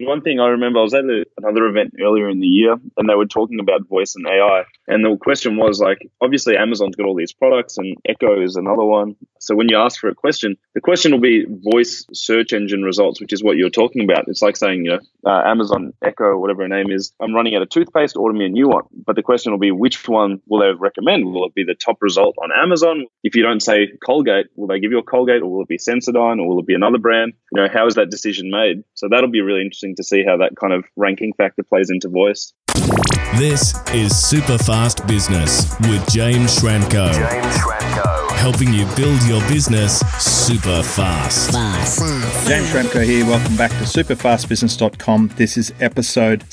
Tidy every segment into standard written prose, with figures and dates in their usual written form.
One thing I remember, I was at another event earlier in the year and they were talking about voice and AI. And the question was like, obviously Amazon's got all these products and Echo is another one. So when you ask for a question, the question will be voice search engine results, which is what you're talking about. It's like saying, Amazon Echo, whatever her name is, I'm running out of toothpaste, order me a new one. But the question will be, which one will they recommend? Will it be the top result on Amazon? If you don't say Colgate, will they give you a Colgate, or will it be Sensodyne, or will it be another brand? How is that decision made? So that'll be really interesting to see how that kind of ranking factor plays into voice. This is Super Fast Business with James Schramko. Helping you build your business super fast. James Schramko here. Welcome back to superfastbusiness.com. This is episode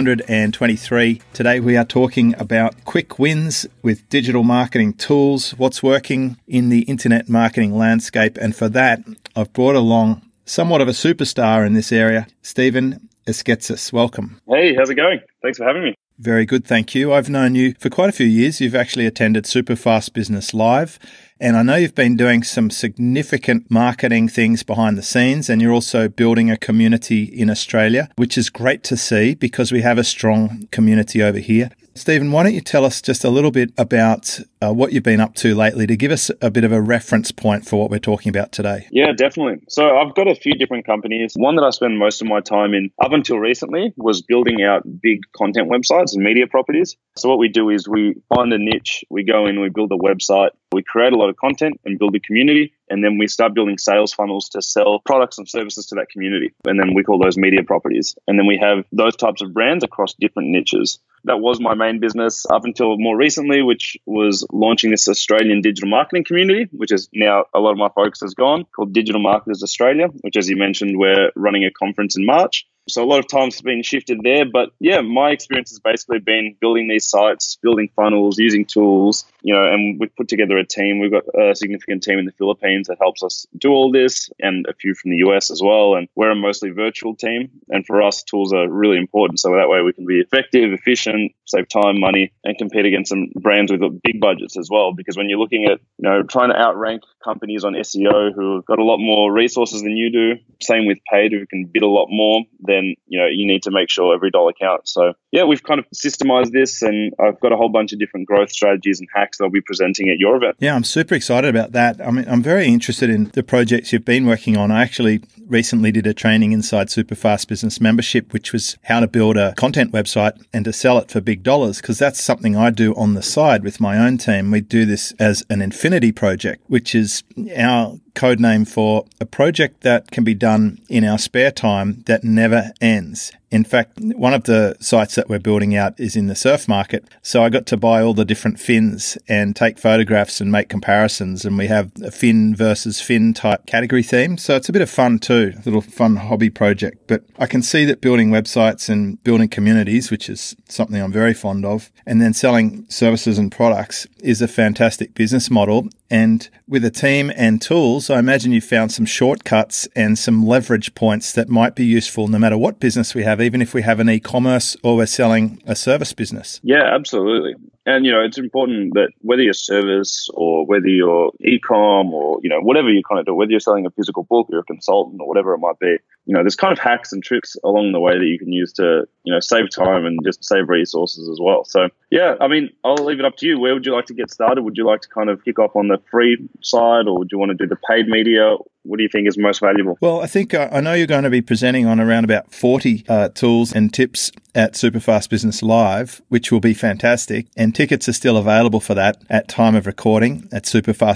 623. Today we are talking about quick wins with digital marketing tools, what's working in the internet marketing landscape. And for that, I've brought along somewhat of a superstar in this area, Stephen Esketsis. Welcome. Hey, how's it going? Thanks for having me. Very good, thank you. I've known you for quite a few years. You've actually attended Superfast Business Live, and I know you've been doing some significant marketing things behind the scenes, and you're also building a community in Australia, which is great to see because we have a strong community over here. Stephen, why don't you tell us just a little bit about what you've been up to lately to give us a bit of a reference point for what we're talking about today? Yeah, definitely. So I've got a few different companies. One that I spend most of my time in up until recently was building out big content websites and media properties. So what we do is we find a niche, we go in, we build a website, we create a lot of content and build a community, and then we start building sales funnels to sell products and services to that community. And then we call those media properties. And then we have those types of brands across different niches. That was my main business up until more recently, which was launching this Australian digital marketing community, which is now a lot of my focus has gone, called Digital Marketers Australia, which, as you mentioned, we're running a conference in March. So a lot of time's been shifted there. But yeah, my experience has basically been building these sites, building funnels, using tools, and we've put together a team. We've got a significant team in the Philippines that helps us do all this, and a few from the US as well. And we're a mostly virtual team. And for us, tools are really important. So that way we can be effective, efficient, save time, money, and compete against some brands with big budgets as well. Because when you're looking at, trying to outrank companies on SEO who have got a lot more resources than you do, same with paid, who can bid a lot more, then, you need to make sure every dollar counts. So yeah, we've kind of systemized this, and I've got a whole bunch of different growth strategies and hacks that I'll be presenting at your event. Yeah, I'm super excited about that. I mean, I'm very interested in the projects you've been working on. I actually recently did a training inside Superfast Business Membership, which was how to build a content website and to sell it for big dollars, because that's something I do on the side with my own team. We do this as an infinity project, which is our code name for a project that can be done in our spare time that never ends. In fact, one of the sites that we're building out is in the surf market. So I got to buy all the different fins and take photographs and make comparisons. And we have a fin versus fin type category theme. So it's a bit of fun too, a little fun hobby project. But I can see that building websites and building communities, which is something I'm very fond of, and then selling services and products is a fantastic business model. And with a team and tools, I imagine you found some shortcuts and some leverage points that might be useful no matter what business we have, even if we have an e-commerce or we're selling a service business. Yeah, absolutely. And, it's important that whether you're service or whether you're e-com or, whatever you kind of do, whether you're selling a physical book, you're a consultant or whatever it might be, there's kind of hacks and tricks along the way that you can use to, save time and just save resources as well. So, yeah, I mean, I'll leave it up to you. Where would you like to get started? Would you like to kind of kick off on the free side, or would you want to do the paid media? What do you think is most valuable? Well, I think I know you're going to be presenting on around about 40 tools and tips at Superfast Business Live, which will be fantastic. And tickets are still available for that at time of recording at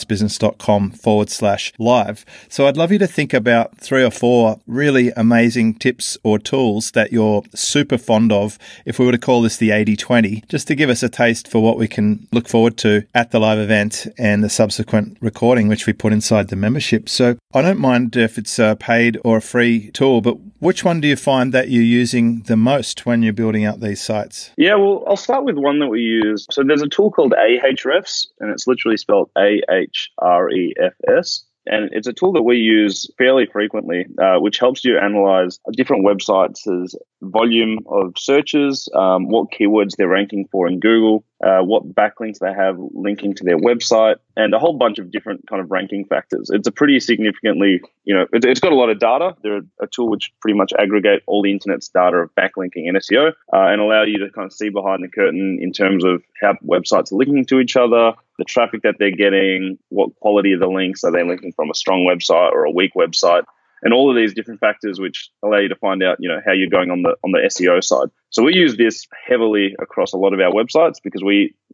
superfastbusiness.com/live. So I'd love you to think about 3 or 4 really amazing tips or tools that you're super fond of, if we were to call this the 80-20, just to give us a taste for what we can look forward to at the live event and the subsequent recording, which we put inside the membership. So I don't mind if it's a paid or a free tool, but which one do you find that you're using the most when you're building out these sites? Yeah, well, I'll start with one that we use. So there's a tool called Ahrefs, and it's literally spelled Ahrefs. And it's a tool that we use fairly frequently, which helps you analyze different websites' volume of searches, what keywords they're ranking for in Google, what backlinks they have linking to their website, and a whole bunch of different kind of ranking factors. It's a pretty significantly, it's got a lot of data. They're a tool which pretty much aggregate all the internet's data of backlinking and SEO and allow you to kind of see behind the curtain in terms of how websites are linking to each other, the traffic that they're getting, what quality of the links, are they linking from a strong website or a weak website, and all of these different factors which allow you to find out, how you're going on the SEO side. So we use this heavily across a lot of our websites because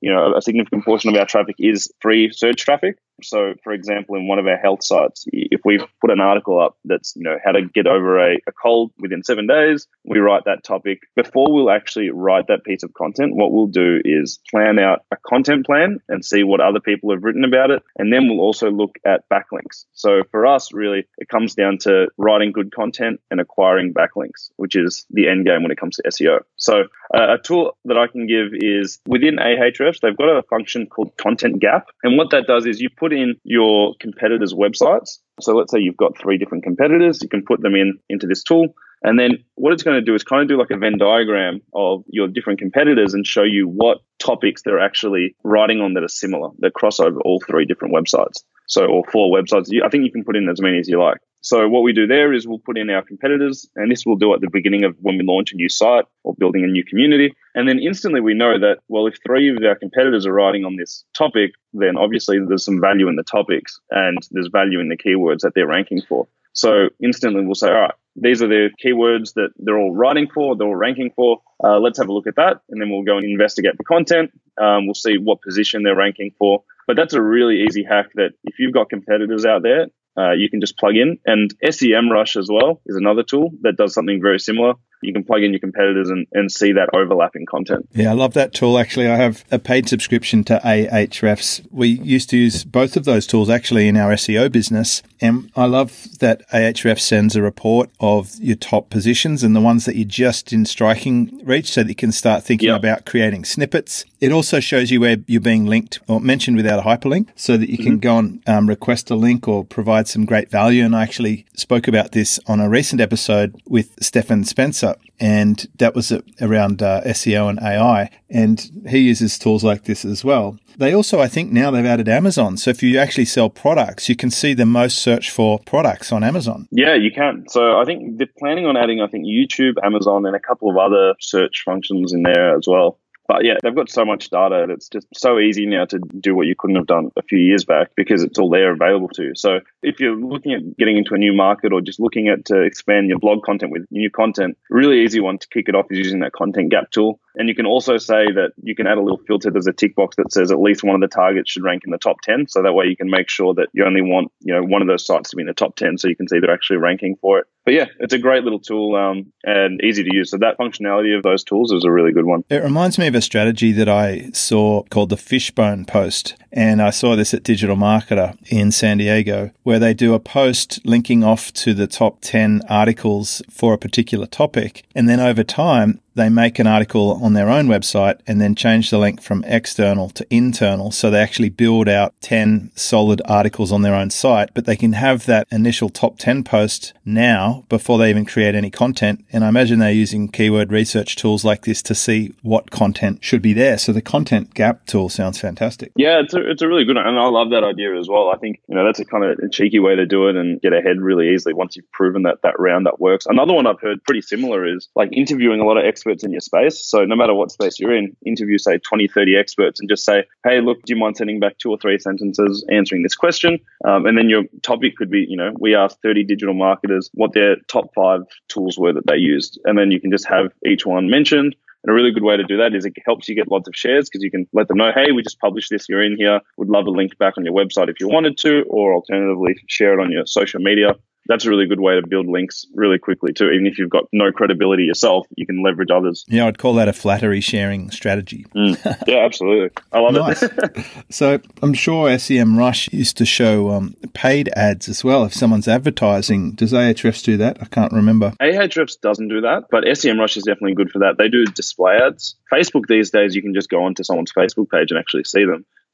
a significant portion of our traffic is free search traffic. So, for example, in one of our health sites, if we put an article up that's, how to get over a cold within 7 days, we write that topic. Before we'll actually write that piece of content, what we'll do is plan out a content plan and see what other people have written about it. And then we'll also look at backlinks. So for us, really, it comes down to writing good content and acquiring backlinks, which is the end game when it comes to SEO. So a tool that I can give is within Ahrefs, they've got a function called Content Gap. And what that does is you put in your competitors' websites. So let's say you've got 3 different competitors. You can put them into this tool. And then what it's going to do is kind of do like a Venn diagram of your different competitors and show you what topics they're actually writing on that are similar, that cross over all 3 different websites. So, or 4 websites. I think you can put in as many as you like. So what we do there is we'll put in our competitors, and this we'll do at the beginning of when we launch a new site or building a new community. And then instantly we know that, well, if 3 of our competitors are writing on this topic, then obviously there's some value in the topics and there's value in the keywords that they're ranking for. So instantly we'll say, all right, these are the keywords that they're all writing for, they're all ranking for. Let's have a look at that. And then we'll go and investigate the content. We'll see what position they're ranking for. But that's a really easy hack that if you've got competitors out there, you can just plug in. And SEMrush as well is another tool that does something very similar. You can plug in your competitors and see that overlapping content. Yeah, I love that tool. Actually, I have a paid subscription to Ahrefs. We used to use both of those tools actually in our SEO business. And I love that Ahrefs sends a report of your top positions and the ones that you're just in striking reach so that you can start thinking about creating snippets. It also shows you where you're being linked or mentioned without a hyperlink so that you can go and request a link or provide some great value. And I actually spoke about this on a recent episode with Stefan Spencer, and that was around SEO and AI. And he uses tools like this as well. They also, I think now they've added Amazon. So if you actually sell products, you can see the most searched for products on Amazon. Yeah, you can. So I think they're planning on adding, YouTube, Amazon, and a couple of other search functions in there as well. But yeah, they've got so much data. It's just so easy now to do what you couldn't have done a few years back because it's all there available to you. So if you're looking at getting into a new market or just looking at to expand your blog content with new content, really easy one to kick it off is using that Content Gap tool. And you can also say that you can add a little filter. There's a tick box that says at least one of the targets should rank in the top 10. So that way you can make sure that you only want, one of those sites to be in the top 10 so you can see they're actually ranking for it. But yeah, it's a great little tool and easy to use. So that functionality of those tools is a really good one. It reminds me of a strategy that I saw called the Fishbone Post. And I saw this at Digital Marketer in San Diego, where they do a post linking off to the top 10 articles for a particular topic. And then over time, they make an article on their own website and then change the link from external to internal. So they actually build out 10 solid articles on their own site, but they can have that initial top 10 post now before they even create any content. And I imagine they're using keyword research tools like this to see what content should be there. So the Content Gap tool sounds fantastic. Yeah, it's a really good one. And I love that idea as well. I think, that's a kind of a cheeky way to do it and get ahead really easily once you've proven that roundup works. Another one I've heard pretty similar is like interviewing a lot of experts in your space. So no matter what space you're in, interview, say, 20, 30 experts and just say, hey, look, do you mind sending back 2 or 3 sentences answering this question? And then your topic could be, we asked 30 digital marketers what their top 5 tools were that they used. And then you can just have each one mentioned. And a really good way to do that is it helps you get lots of shares because you can let them know, hey, we just published this, you're in here, would love a link back on your website if you wanted to, or alternatively share it on your social media. That's a really good way to build links really quickly too. Even if you've got no credibility yourself, you can leverage others. Yeah, I'd call that a flattery sharing strategy. Yeah, absolutely. I love it. So I'm sure SEMrush used to show paid ads as well. If someone's advertising, does Ahrefs do that? I can't remember. Ahrefs doesn't do that, but SEMrush is definitely good for that. They do display ads. Facebook these days, you can just go onto someone's Facebook page and actually see them.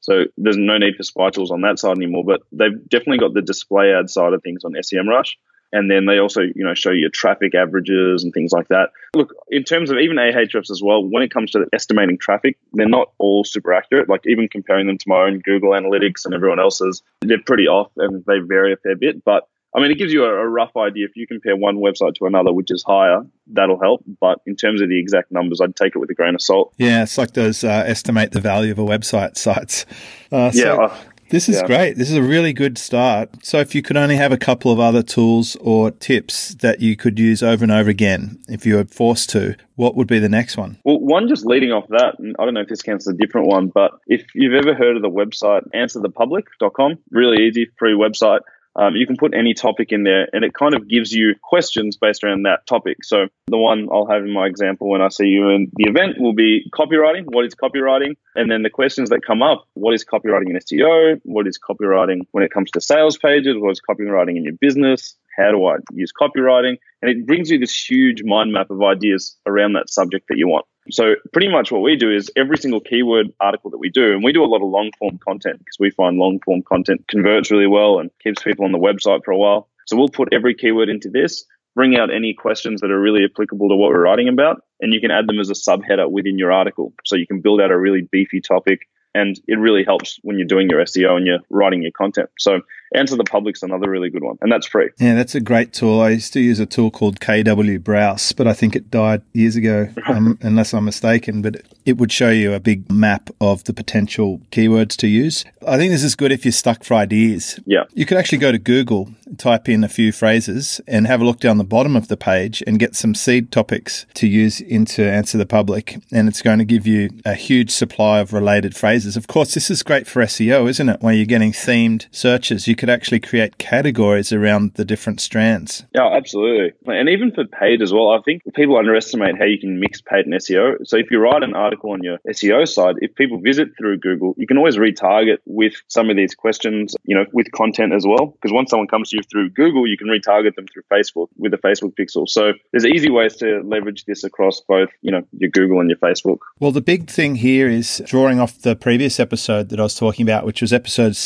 So there's no need for spy tools on that side anymore, but they've definitely got the display ad side of things on SEMrush. And then they also, show you traffic averages and things like that. Look, in terms of even Ahrefs as well, when it comes to estimating traffic, they're not all super accurate. Like even comparing them to my own Google Analytics and everyone else's, they're pretty off and they vary a fair bit. But I mean, it gives you a rough idea. If you compare one website to another, which is higher, that'll help. But in terms of the exact numbers, I'd take it with a grain of salt. Yeah, it's like those estimate the value of a website sites. This is great. This is a really good start. So if you could only have a couple of other tools or tips that you could use over and over again, if you were forced to, what would be the next one? Well, one just leading off that, and I don't know if this counts as a different one, but if you've ever heard of the website answerthepublic.com, really easy, free website. You can put any topic in there and it kind of gives you questions based around that topic. So the one I'll have in my example when I see you in the event will be copywriting. What is copywriting? And then the questions that come up, what is copywriting in SEO? What is copywriting when it comes to sales pages? What is copywriting in your business? How do I use copywriting? And it brings you this huge mind map of ideas around that subject that you want. So pretty much what we do is every single keyword article that we do, and we do a lot of long form content because we find long form content converts really well and keeps people on the website for a while. So we'll put every keyword into this, bring out any questions that are really applicable to what we're writing about, and you can add them as a subheader within your article. So you can build out a really beefy topic, and it really helps when you're doing your SEO and you're writing your content. So Answer the Public's another really good one, and that's free. Yeah, that's a great tool. I used to use a tool called KW Browse, but I think it died years ago, unless I'm mistaken. But it would show you a big map of the potential keywords to use. I think this is good if you're stuck for ideas. Yeah. You could actually go to Google, type in a few phrases, and have a look down the bottom of the page and get some seed topics to use into Answer the Public. And it's going to give you a huge supply of related phrases. Of course, this is great for SEO, isn't it? Where you're getting themed searches. You could actually create categories around the different strands. Yeah, absolutely. And even for paid as well, I think people underestimate how you can mix paid and SEO. So if you write an article on your SEO side, if people visit through Google, you can always retarget with some of these questions, with content as well. Because once someone comes to you through Google, you can retarget them through Facebook with the Facebook pixel. So there's easy ways to leverage this across both, your Google and your Facebook. Well, the big thing here is drawing off the previous episode that I was talking about, which was episode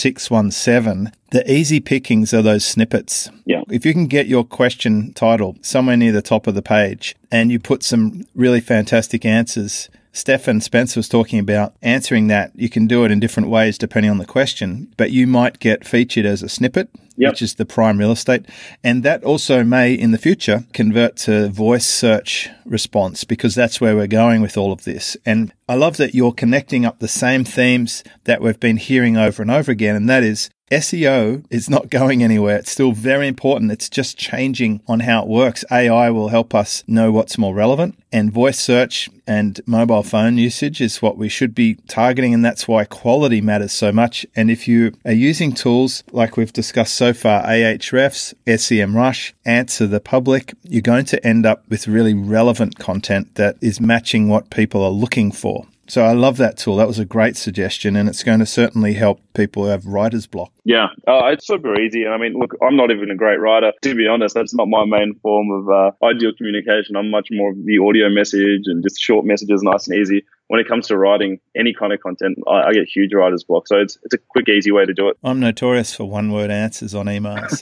617. The easy pickings are those snippets. Yeah. If you can get your question title somewhere near the top of the page and you put some really fantastic answers, Stefan Spencer was talking about answering that. You can do it in different ways depending on the question, but you might get featured as a snippet, which is the prime real estate. And that also may, in the future, convert to voice search response because that's where we're going with all of this. And I love that you're connecting up the same themes that we've been hearing over and over again, and that is SEO is not going anywhere. It's still very important. It's just changing on how it works. AI will help us know what's more relevant, and voice search and mobile phone usage is what we should be targeting, and that's why quality matters so much. And if you are using tools like we've discussed so far, Ahrefs, SEMrush, Answer the Public, you're going to end up with really relevant content that is matching what people are looking for. So I love that tool. That was a great suggestion, and it's going to certainly help people who have writer's block. Yeah, it's super easy. And I mean, look, I'm not even a great writer. To be honest, that's not my main form of ideal communication. I'm much more of the audio message and just short messages, nice and easy. When it comes to writing any kind of content, I get huge writer's block. So it's a quick, easy way to do it. I'm notorious for one-word answers on emails.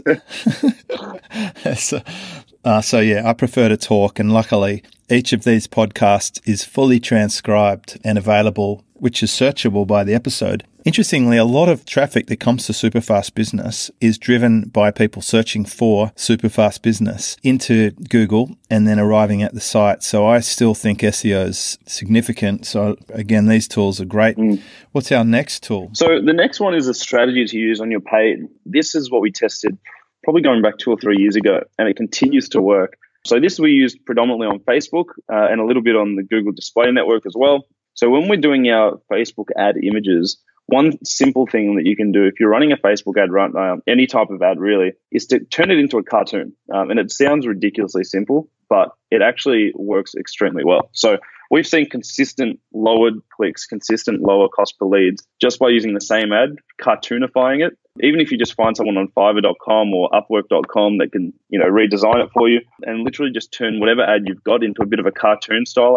So I prefer to talk, and luckily each of these podcasts is fully transcribed and available, which is searchable by the episode. Interestingly, a lot of traffic that comes to Superfast Business is driven by people searching for Superfast Business into Google and then arriving at the site. So I still think SEO is significant. So again, these tools are great. What's our next tool? So the next one is a strategy to use on your paid. This is what we tested probably going back 2 or 3 years ago, and it continues to work. So this we used predominantly on Facebook and a little bit on the Google Display Network as well. So when we're doing our Facebook ad images, one simple thing that you can do if you're running a Facebook ad, any type of ad really, is to turn it into a cartoon. And it sounds ridiculously simple, but it actually works extremely well. So we've seen consistent lowered clicks, consistent lower cost per leads just by using the same ad, cartoonifying it. Even if you just find someone on Fiverr.com or Upwork.com that can, redesign it for you and literally just turn whatever ad you've got into a bit of a cartoon style ad,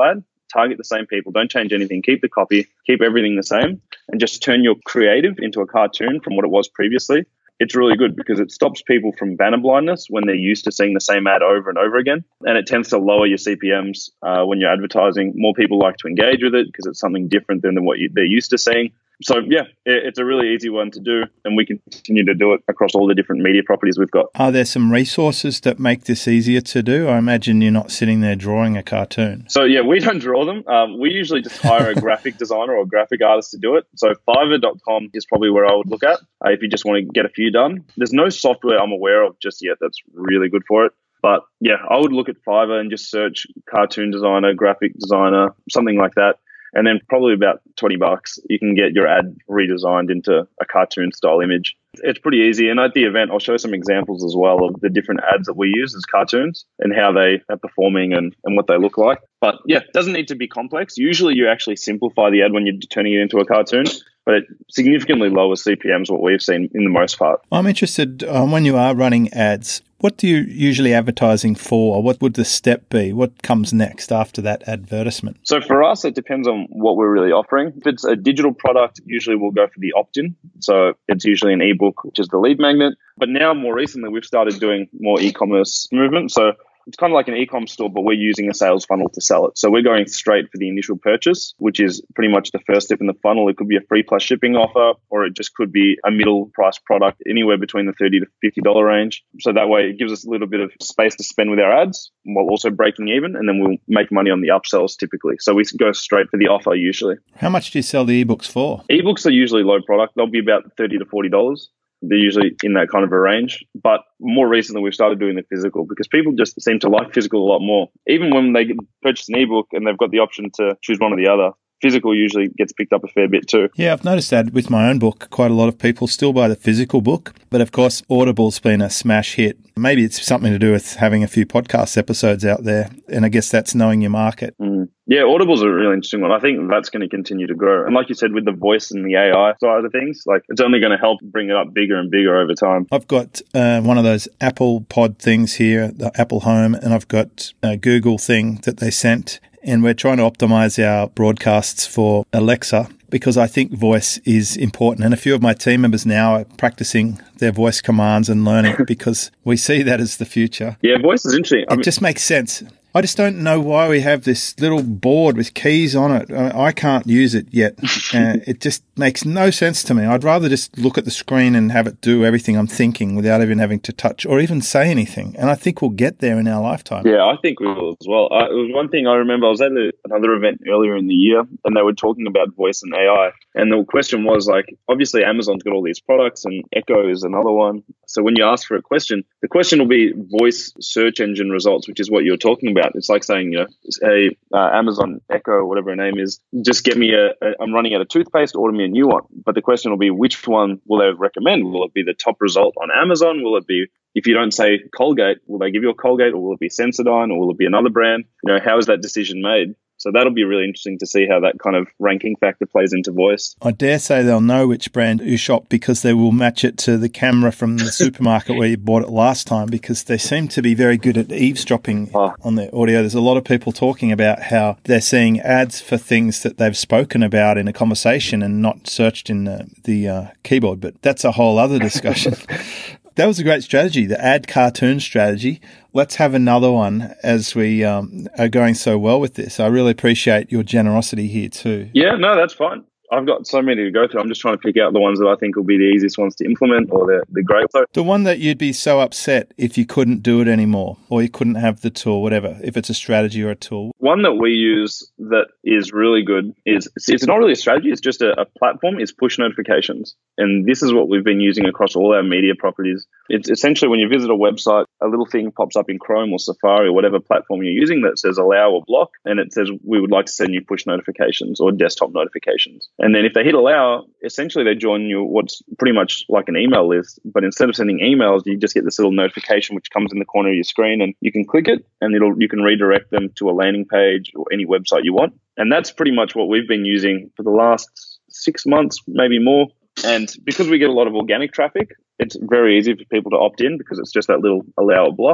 target the same people, don't change anything, keep the copy, keep everything the same, and just turn your creative into a cartoon from what it was previously, it's really good because it stops people from banner blindness when they're used to seeing the same ad over and over again. And it tends to lower your CPMs when you're advertising. More people like to engage with it because it's something different than what they're used to seeing. So, yeah, it's a really easy one to do, and we can continue to do it across all the different media properties we've got. Are there some resources that make this easier to do? I imagine you're not sitting there drawing a cartoon. So, yeah, we don't draw them. We usually just hire a graphic designer or a graphic artist to do it. So, Fiverr.com is probably where I would look at if you just want to get a few done. There's no software I'm aware of just yet that's really good for it. But, yeah, I would look at Fiverr and just search cartoon designer, graphic designer, something like that. And then probably about $20, you can get your ad redesigned into a cartoon style image. It's pretty easy. And at the event, I'll show some examples as well of the different ads that we use as cartoons and how they are performing and what they look like. But yeah, it doesn't need to be complex. Usually you actually simplify the ad when you're turning it into a cartoon, but it significantly lowers CPMs, what we've seen in the most part. I'm interested when you are running ads, what do you usually advertising for? What would the step be? What comes next after that advertisement? So for us, it depends on what we're really offering. If it's a digital product, usually we'll go for the opt-in. So it's usually an ebook, which is the lead magnet. But now more recently, we've started doing more e-commerce movement. So it's kind of like an e-com store, but we're using a sales funnel to sell it. So we're going straight for the initial purchase, which is pretty much the first step in the funnel. It could be a free plus shipping offer, or it just could be a middle price product, anywhere between the $30 to $50 range. So that way it gives us a little bit of space to spend with our ads while also breaking even, and then we'll make money on the upsells typically. So we go straight for the offer usually. How much do you sell the ebooks for? Ebooks are usually low product. They'll be about $30 to $40. They're usually in that kind of a range. But more recently, we've started doing the physical because people just seem to like physical a lot more. Even when they purchase an ebook and they've got the option to choose one or the other, physical usually gets picked up a fair bit too. Yeah, I've noticed that with my own book, quite a lot of people still buy the physical book. But of course, Audible's been a smash hit. Maybe it's something to do with having a few podcast episodes out there. And I guess that's knowing your market. Yeah, Audible's a really interesting one. I think that's going to continue to grow. And like you said, with the voice and the AI side of things, like it's only going to help bring it up bigger and bigger over time. I've got one of those Apple Pod things here, the Apple Home, and I've got a Google thing that they sent. And we're trying to optimize our broadcasts for Alexa because I think voice is important. And a few of my team members now are practicing their voice commands and learning it because we see that as the future. Yeah, voice is interesting. It just makes sense. I just don't know why we have this little board with keys on it. I can't use it yet. It just makes no sense to me. I'd rather just look at the screen and have it do everything I'm thinking without even having to touch or even say anything. And I think we'll get there in our lifetime. Yeah, I think we will as well. It was one thing I remember. I was at another event earlier in the year and they were talking about voice and AI. And the question was like, obviously Amazon's got all these products and Echo is another one. So when you ask for a question, the question will be voice search engine results, which is what you're talking about. It's like saying, hey, Amazon Echo, whatever her name is, just get me I'm running out of toothpaste, order me a new one. But the question will be, which one will they recommend? Will it be the top result on Amazon? Will it be, if you don't say Colgate, will they give you a Colgate, or will it be Sensodyne, or will it be another brand? How is that decision made? So that'll be really interesting to see how that kind of ranking factor plays into voice. I dare say they'll know which brand you shop because they will match it to the camera from the supermarket where you bought it last time, because they seem to be very good at eavesdropping on their audio. There's a lot of people talking about how they're seeing ads for things that they've spoken about in a conversation and not searched in the keyboard. But that's a whole other discussion. That was a great strategy, the ad cartoon strategy. Let's have another one as we are going so well with this. I really appreciate your generosity here too. Yeah, no, that's fine. I've got so many to go through. I'm just trying to pick out the ones that I think will be the easiest ones to implement or the great. The one that you'd be so upset if you couldn't do it anymore or you couldn't have the tool, whatever, if it's a strategy or a tool. One that we use that is really good is, it's not really a strategy, it's just a platform, is push notifications. And this is what we've been using across all our media properties. It's essentially when you visit a website, a little thing pops up in Chrome or Safari or whatever platform you're using that says allow or block. And it says, we would like to send you push notifications or desktop notifications. And then if they hit allow, essentially they join you what's pretty much like an email list. But instead of sending emails, you just get this little notification which comes in the corner of your screen, and you can click it and you can redirect them to a landing page or any website you want. And that's pretty much what we've been using for the last 6 months, maybe more. And because we get a lot of organic traffic, it's very easy for people to opt in because it's just that little allow or block.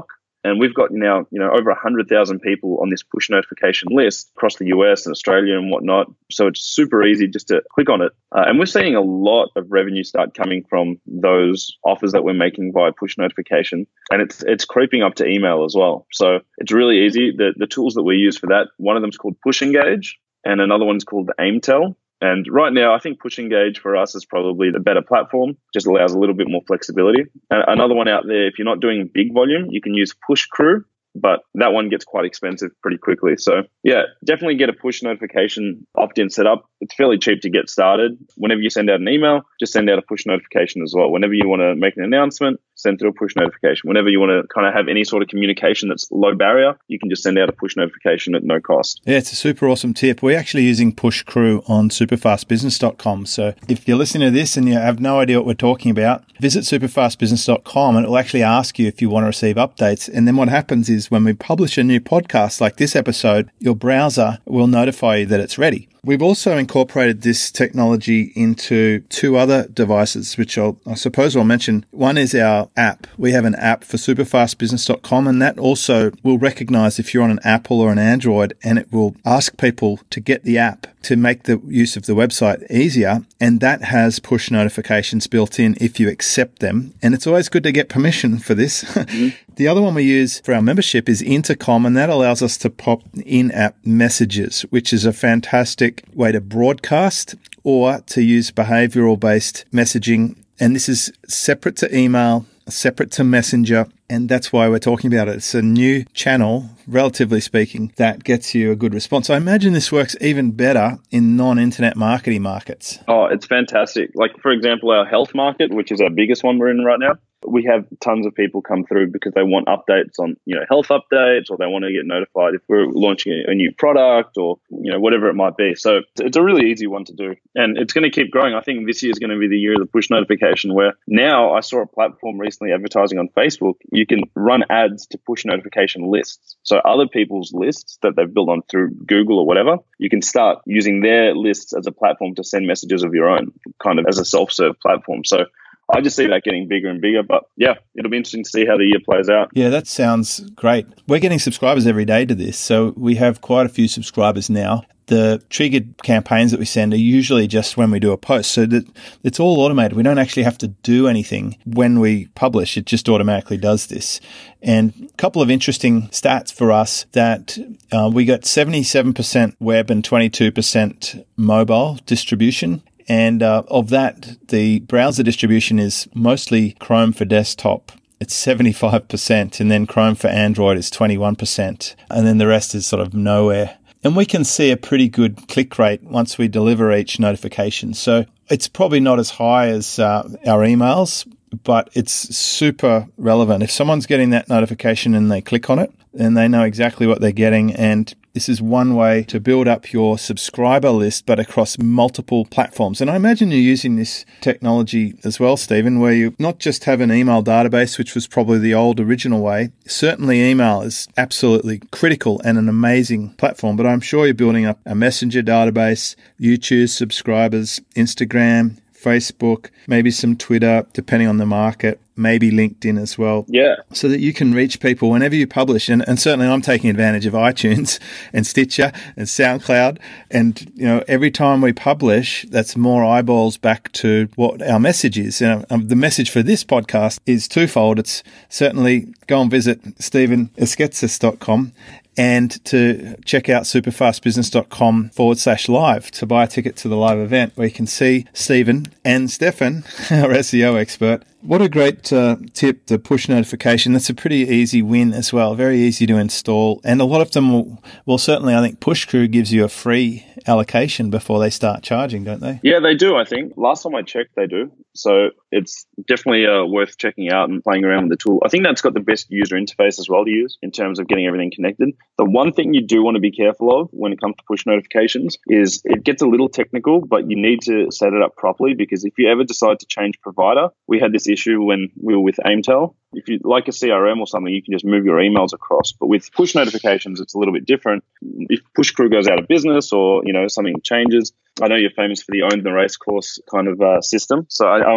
And we've got now, over 100,000 people on this push notification list across the US and Australia and whatnot. So it's super easy just to click on it. And we're seeing a lot of revenue start coming from those offers that we're making via push notification. And it's creeping up to email as well. So it's really easy. The tools that we use for that, one of them is called Push Engage and another one's called Aimtel. And right now, I think Push Engage for us is probably the better platform, just allows a little bit more flexibility. And another one out there, if you're not doing big volume, you can use Push Crew, but that one gets quite expensive pretty quickly. So yeah, definitely get a push notification opt-in set up. It's fairly cheap to get started. Whenever you send out an email, just send out a push notification as well. Whenever you want to make an announcement, send through a push notification. Whenever you want to kind of have any sort of communication that's low barrier, you can just send out a push notification at no cost. Yeah, it's a super awesome tip. We're actually using Push Crew on superfastbusiness.com. So if you're listening to this and you have no idea what we're talking about, visit superfastbusiness.com and it will actually ask you if you want to receive updates. And then what happens is when we publish a new podcast like this episode, your browser will notify you that it's ready. We've also incorporated this technology into two other devices, which I suppose I'll mention. One is our app. We have an app for superfastbusiness.com, and that also will recognize if you're on an Apple or an Android, and it will ask people to get the app to make the use of the website easier. And that has push notifications built in if you accept them. And it's always good to get permission for this. Mm-hmm. The other one we use for our membership is Intercom, and that allows us to pop in-app messages, which is a fantastic way to broadcast or to use behavioral-based messaging. And this is separate to email, separate to Messenger, and that's why we're talking about it. It's a new channel, relatively speaking, that gets you a good response. I imagine this works even better in non-internet marketing markets. Oh, it's fantastic. Like, for example, our health market, which is our biggest one we're in right now, we have tons of people come through because they want updates on, health updates, or they want to get notified if we're launching a new product or, whatever it might be. So it's a really easy one to do. And it's going to keep growing. I think this year is going to be the year of the push notification, where now I saw a platform recently advertising on Facebook. You can run ads to push notification lists. So other people's lists that they've built on through Google or whatever, you can start using their lists as a platform to send messages of your own, kind of as a self-serve platform. So I just see that getting bigger and bigger. But yeah, it'll be interesting to see how the year plays out. Yeah, that sounds great. We're getting subscribers every day to this. So we have quite a few subscribers now. The triggered campaigns that we send are usually just when we do a post. So that it's all automated. We don't actually have to do anything when we publish. It just automatically does this. And a couple of interesting stats for us that we got 77% web and 22% mobile distribution. And of that, the browser distribution is mostly Chrome for desktop. It's 75%, and then Chrome for Android is 21%, and then the rest is sort of nowhere. And we can see a pretty good click rate once we deliver each notification. So it's probably not as high as our emails, but it's super relevant. If someone's getting that notification and they click on it, then they know exactly what they're getting. And this is one way to build up your subscriber list, but across multiple platforms. And I imagine you're using this technology as well, Stephen, where you not just have an email database, which was probably the old original way. Certainly email is absolutely critical and an amazing platform, but I'm sure you're building up a messenger database, YouTube subscribers, Instagram, Facebook, maybe some Twitter, depending on the market, maybe LinkedIn as well. Yeah. So that you can reach people whenever you publish. And certainly I'm taking advantage of iTunes and Stitcher and SoundCloud. And, every time we publish, that's more eyeballs back to what our message is. The message for this podcast is twofold. It's certainly go and visit StephenEsketsis.com and to check out superfastbusiness.com/live to buy a ticket to the live event where you can see Stephen and Stefan, our SEO expert. What a great tip, the push notification. That's a pretty easy win as well, very easy to install. And a lot of them will certainly, I think Push Crew gives you a free allocation before they start charging, don't they? Yeah, they do, I think. Last time I checked, they do. So it's definitely worth checking out and playing around with the tool. I think that's got the best user interface as well to use in terms of getting everything connected. The one thing you do want to be careful of when it comes to push notifications is it gets a little technical, but you need to set it up properly, because if you ever decide to change provider, we had this issue when we were with Aimtel. If you like a CRM or something, you can just move your emails across. But with push notifications, it's a little bit different. If Push Crew goes out of business or, something changes, I know you're famous for the Own the Race course kind of system. So I'm guessing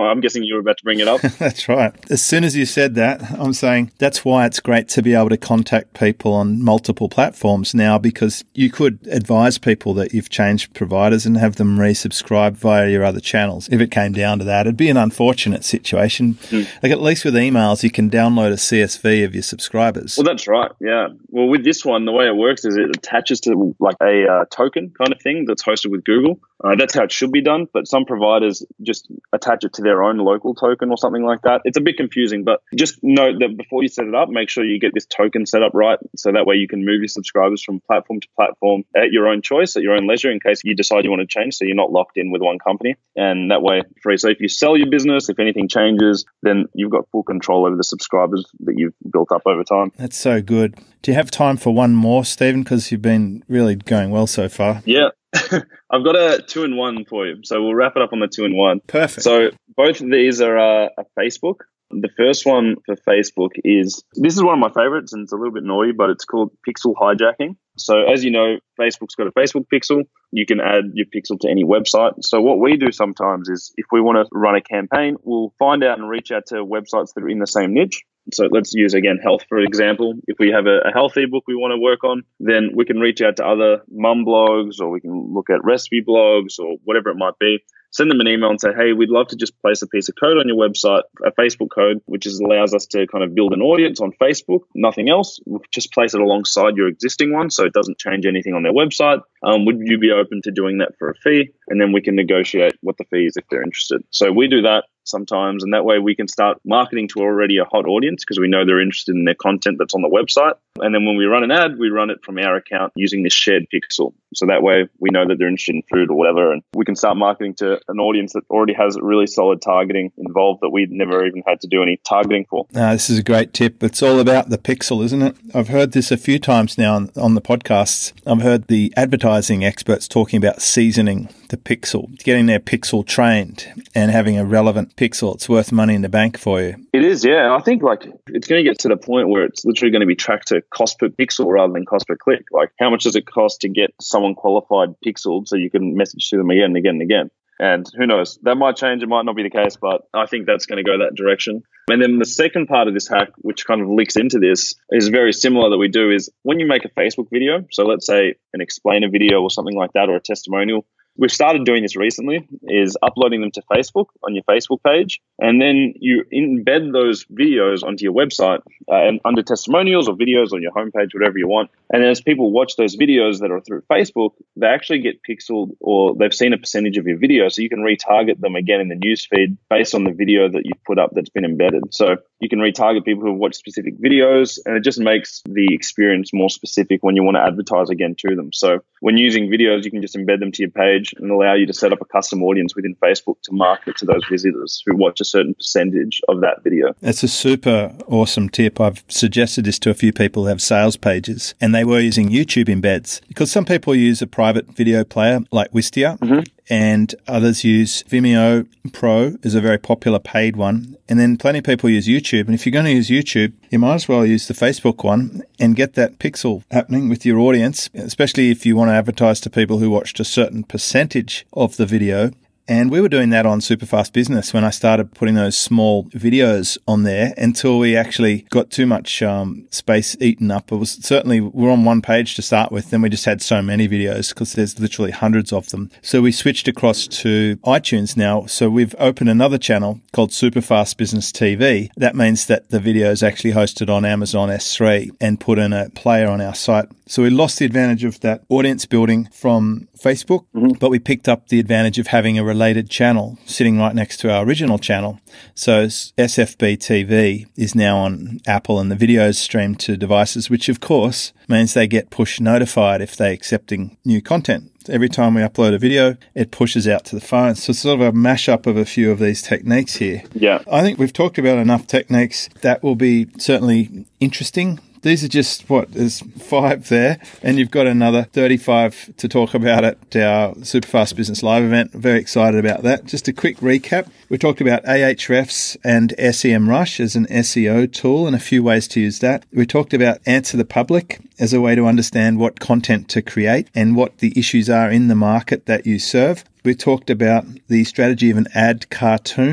you were about to bring it up. That's right. As soon as you said that, I'm saying that's why it's great to be able to contact people on multiple platforms now, because you could advise people that you've changed providers and have them resubscribe via your other channels. If it came down to that, it'd be an unfortunate situation. Like, at least with emails, you can download a CSV of your subscribers. Well, that's right. Yeah. Well, with this one, the way it works is it attaches to like a token kind of thing that's hosted with Google. That's how it should be done. But some providers just attach it to their own local token or something like that. It's a bit confusing, but just note that before you set it up, make sure you get this token set up right. So that way you can move your subscribers from platform to platform at your own choice, at your own leisure, in case you decide you want to change. So you're not locked in with one company. And that way, free. So if you sell your business, if anything changes, then you've got full control over the subscribers that you've built up over time. That's so good. Do you have time for one more, Stephen? Because you've been really going well so far. Yeah. I've got a 2-in-1 for you. So we'll wrap it up on the 2-in-1. Perfect. So both of these are a Facebook. The first one for Facebook this is one of my favorites, and it's a little bit naughty, but it's called pixel hijacking. So as you know, Facebook's got a Facebook pixel. You can add your pixel to any website. So what we do sometimes is if we want to run a campaign, we'll find out and reach out to websites that are in the same niche. So let's use, again, health, for example. If we have a health ebook we want to work on, then we can reach out to other mum blogs, or we can look at recipe blogs, or whatever it might be. Send them an email and say, hey, we'd love to just place a piece of code on your website, a Facebook code, which allows us to kind of build an audience on Facebook, nothing else. We'll just place it alongside your existing one so it doesn't change anything on their website. Would you be open to doing that for a fee? And then we can negotiate what the fee is if they're interested. So we do that sometimes, and that way we can start marketing to already a hot audience because we know they're interested in their content that's on the website. And then when we run an ad, we run it from our account using this shared pixel. So that way we know that they're interested in food or whatever, and we can start marketing to an audience that already has really solid targeting involved that we'd never even had to do any targeting for. This is a great tip. It's all about the pixel, isn't it? I've heard this a few times now on the podcasts. I've heard the advertising experts talking about seasoning the pixel, getting their pixel trained and having a relevant pixel. It's worth money in the bank for you. It is, yeah. And I think it's going to get to the point where it's literally going to be tracked to cost per pixel rather than cost per click. Like, how much does it cost to get someone qualified pixeled so you can message to them again and again and again? And who knows? That might change. It might not be the case, but I think that's going to go that direction. And then the second part of this hack, which kind of links into this, is very similar that we do is when you make a Facebook video, so let's say an explainer video or something like that, or a testimonial, we've started doing this recently, is uploading them to Facebook on your Facebook page. And then you embed those videos onto your website and under testimonials or videos on your homepage, whatever you want. And as people watch those videos that are through Facebook, they actually get pixeled, or they've seen a percentage of your video. So you can retarget them again in the newsfeed based on the video that you've put up that's been embedded. So you can retarget people who have watched specific videos, and it just makes the experience more specific when you want to advertise again to them. So when using videos, you can just embed them to your page and allow you to set up a custom audience within Facebook to market to those visitors who watch a certain percentage of that video. That's a super awesome tip. I've suggested this to a few people who have sales pages, and they were using YouTube embeds, because some people use a private video player like Wistia, and others use Vimeo Pro is a very popular paid one. And then plenty of people use YouTube. And if you're going to use YouTube, you might as well use the Facebook one and get that pixel happening with your audience, especially if you want to advertise to people who watched a certain percentage of the video. And we were doing that on Superfast Business when I started putting those small videos on there, until we actually got too much space eaten up. We're on one page to start with, then we just had so many videos because there's literally hundreds of them. So we switched across to iTunes now. So we've opened another channel called Superfast Business TV. That means that the video is actually hosted on Amazon S3 and put in a player on our site. So we lost the advantage of that audience building from Facebook, but we picked up the advantage of having a related channel sitting right next to our original channel. So SFB TV is now on Apple, and the videos stream to devices, which of course means they get push notified if they're accepting new content. Every time we upload a video, it pushes out to the phone. So it's sort of a mashup of a few of these techniques here. Yeah. I think we've talked about enough techniques that will be certainly interesting. These are just, there's 5 there, and you've got another 35 to talk about at our Superfast Business Live event. Very excited about that. Just a quick recap. We talked about Ahrefs and SEMrush as an SEO tool and a few ways to use that. We talked about Answer the Public as a way to understand what content to create and what the issues are in the market that you serve. We talked about the strategy of an ad cartoon,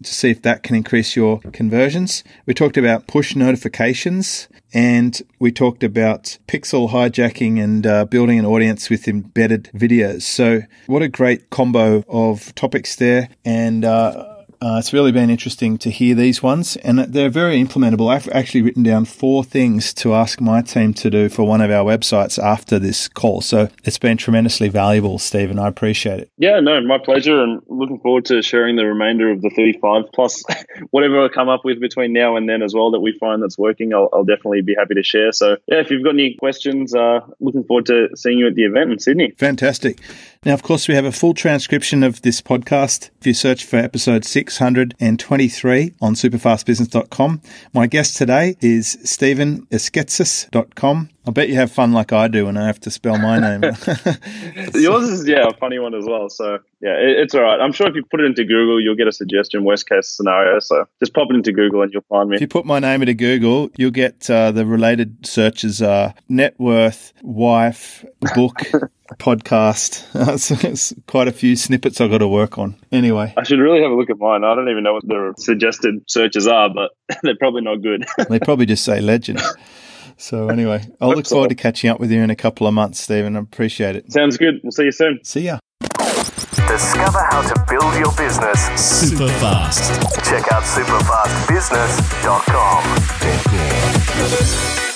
to see if that can increase your conversions. We talked about push notifications, and we talked about pixel hijacking and building an audience with embedded videos. So what a great combo of topics there. And it's really been interesting to hear these ones, and they're very implementable. I've actually written down 4 things to ask my team to do for one of our websites after this call. So it's been tremendously valuable, Stephen. I appreciate it. Yeah, no, my pleasure, and looking forward to sharing the remainder of the 35 plus whatever I come up with between now and then as well that we find that's working. I'll definitely be happy to share. So yeah, if you've got any questions, looking forward to seeing you at the event in Sydney. Fantastic. Now, of course, we have a full transcription of this podcast. If you search for episode 623 on superfastbusiness.com. My guest today is StephenEsketsis.com. I bet you have fun like I do when I have to spell my name. Yours is, a funny one as well. So, yeah, it's all right. I'm sure if you put it into Google, you'll get a suggestion, worst case scenario. So just pop it into Google and you'll find me. If you put my name into Google, you'll get the related searches net worth, wife, book, podcast. It's quite a few snippets I've got to work on. Anyway. I should really have a look at mine. I don't even know what the suggested searches are, but they're probably not good. They probably just say legend. So anyway, I'll look forward to catching up with you in a couple of months, Stephen. I appreciate it. Sounds good. We'll see you soon. See ya. Discover how to build your business super fast. Check out superfastbusiness.com.